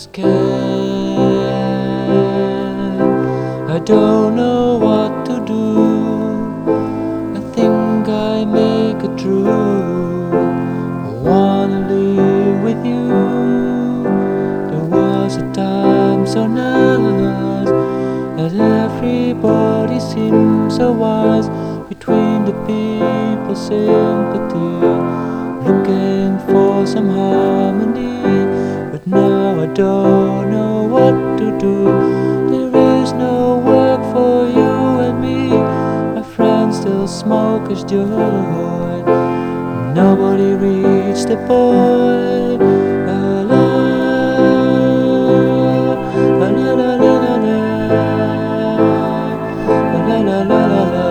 scared. I don't know what to do. I think I make it through. I wanna live with you. There was a time so nice that everybody seemed so wise. Between the people's sympathy, looking for some harmony. But now I don't know what to do. There is no work for you and me. My friends still smoke as joy. Nobody reached the point. La la la la la la la la la la la la.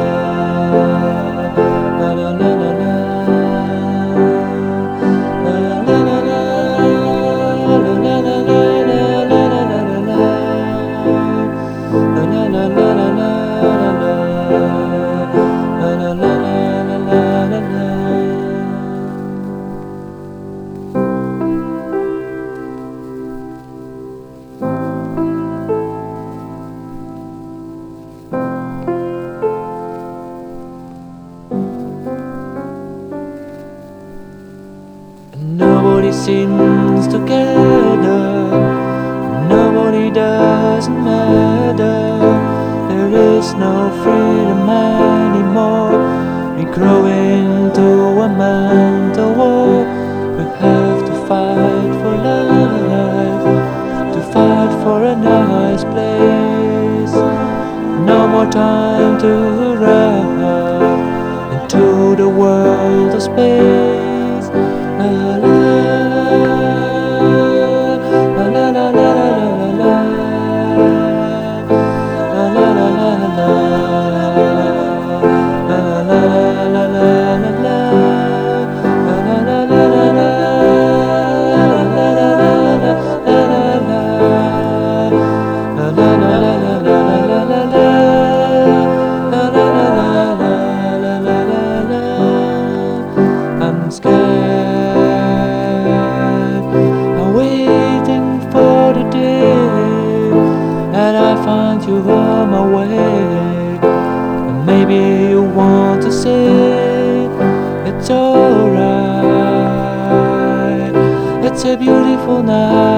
Nobody sings together. Nobody doesn't matter. There is no freedom anymore. We grow into a mental war. We have to fight for life, to fight for a nice place. No more time to run into the world of space. La la la la la la la I'm scared. I'm waiting for the day that I find you on my way. And maybe you want to say it's alright. It's a beautiful night.